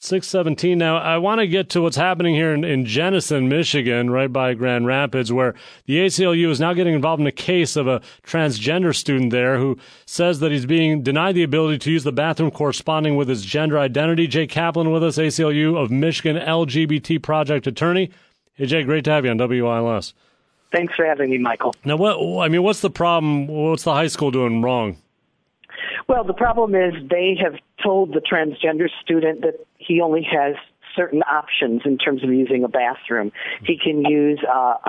6:17 now. I want to get to what's happening here in Jenison, Michigan, right by Grand Rapids, where the ACLU is now getting involved in a case of a transgender student there who says that he's being denied the ability to use the bathroom corresponding with his gender identity. Jay Kaplan with us, ACLU of Michigan LGBT Project attorney. Hey, Jay, great to have you on WILS. Thanks for having me, Michael. Now, what's the problem? What's the high school doing wrong? Well, the problem is they have told the transgender student that he only has certain options in terms of using a bathroom. He can use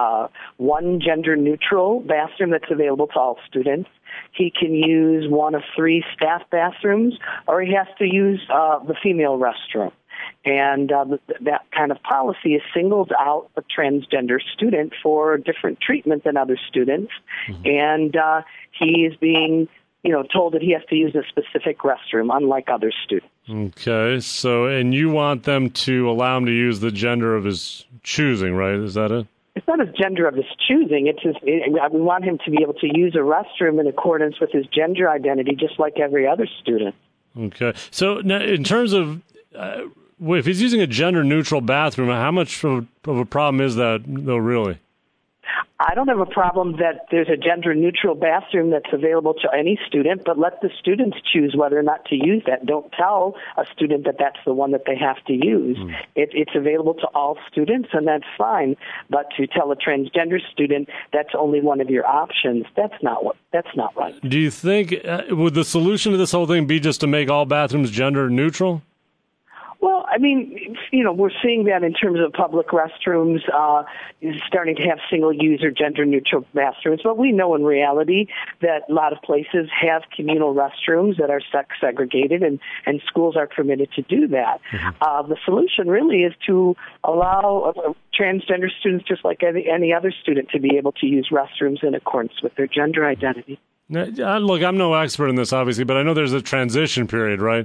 one gender-neutral bathroom that's available to all students. He can use one of 3 staff bathrooms, or he has to use the female restroom. And that kind of policy has singled out a transgender student for different treatment than other students. Mm-hmm. And he is being told that he has to use a specific restroom, unlike other students. Okay, so, and you want them to allow him to use the gender of his choosing, right? Is that it? It's not his gender of his choosing. We want him to be able to use a restroom in accordance with his gender identity, just like every other student. Okay, so now in terms of, if he's using a gender-neutral bathroom, how much of a problem is that, though, really? I don't have a problem that there's a gender-neutral bathroom that's available to any student, but let the students choose whether or not to use that. Don't tell a student that that's the one that they have to use. It's available to all students, and that's fine. But to tell a transgender student that's only one of your options, that's not right. Do you think would the solution to this whole thing be just to make all bathrooms gender-neutral? Well, I mean, we're seeing that in terms of public restrooms, starting to have single-use or gender-neutral bathrooms. But we know in reality that a lot of places have communal restrooms that are sex-segregated, and schools are permitted to do that. Mm-hmm. The solution really is to allow transgender students, just like any other student, to be able to use restrooms in accordance with their gender identity. Now, look, I'm no expert in this, obviously, but I know there's a transition period, right?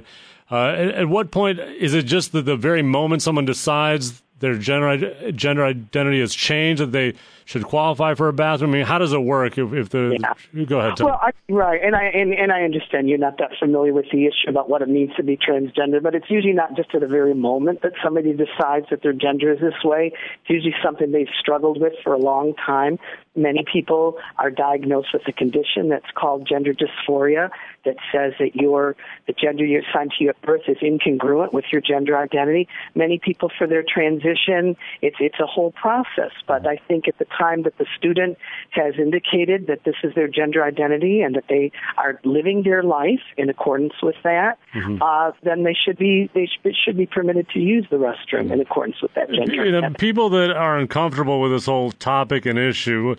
At what point is it just that the very moment someone decides their gender identity has changed that they should qualify for a bathroom? I mean, how does it work? Go ahead, Tim. Well, right, and I understand you're not that familiar with the issue about what it means to be transgender, but it's usually not just at the very moment that somebody decides that their gender is this way. It's usually something they've struggled with for a long time. Many people are diagnosed with a condition that's called gender dysphoria, that says that the gender you're assigned to you at birth is incongruent with your gender identity. Many people, for their transition, it's a whole process. But I think at the time that the student has indicated that this is their gender identity and that they are living their life in accordance with that, then they should be permitted to use the restroom in accordance with that gender identity. People that are uncomfortable with this whole topic and issue,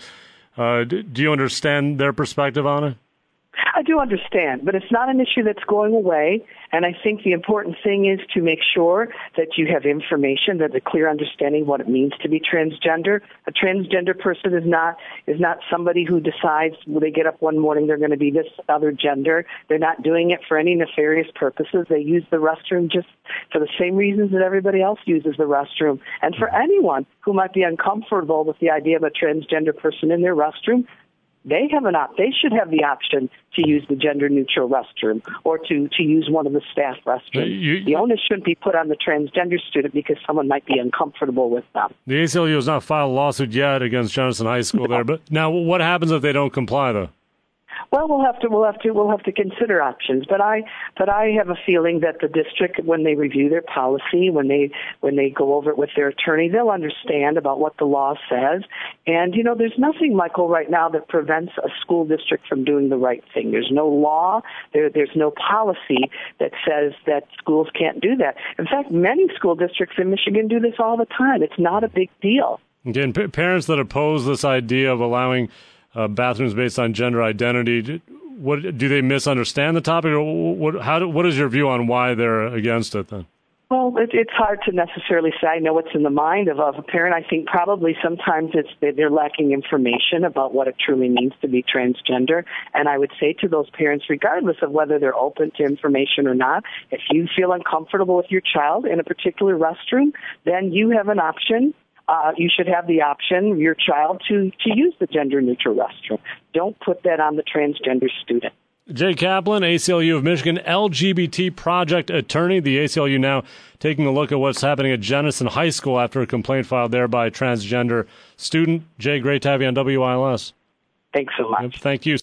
do you understand their perspective on it? I do understand, but it's not an issue that's going away, and I think the important thing is to make sure that you have information, that a clear understanding of what it means to be transgender. A transgender person is not somebody who decides when they get up one morning they're going to be this other gender. They're not doing it for any nefarious purposes. They use the restroom just for the same reasons that everybody else uses the restroom. And for anyone who might be uncomfortable with the idea of a transgender person in their restroom, they should have the option to use the gender-neutral restroom or to use one of the staff restrooms. The onus shouldn't be put on the transgender student because someone might be uncomfortable with them. The ACLU has not filed a lawsuit yet against Jenison High School there, but now what happens if they don't comply, though? Well, we'll have to consider options, but I have a feeling that the district, when they review their policy, when they go over it with their attorney, they'll understand about what the law says. And there's nothing, Michael, right now that prevents a school district from doing the right thing. There's no law, there's no policy that says that schools can't do that. In fact, many school districts in Michigan do this all the time. It's not a big deal. Again, parents that oppose this idea of allowing bathrooms based on gender identity, what do they misunderstand the topic, or what is your view on why they're against it then? Well, it's hard to necessarily say. I know what's in the mind of a parent. I think probably sometimes they're lacking information about what it truly means to be transgender. And I would say to those parents, regardless of whether they're open to information or not, if you feel uncomfortable with your child in a particular restroom, then you have an option. You should have the option, your child, to use the gender-neutral restroom. Don't put that on the transgender student. Jay Kaplan, ACLU of Michigan, LGBT project attorney. The ACLU now taking a look at what's happening at Jenison High School after a complaint filed there by a transgender student. Jay, great to have you on WILS. Thanks so much. Thank you.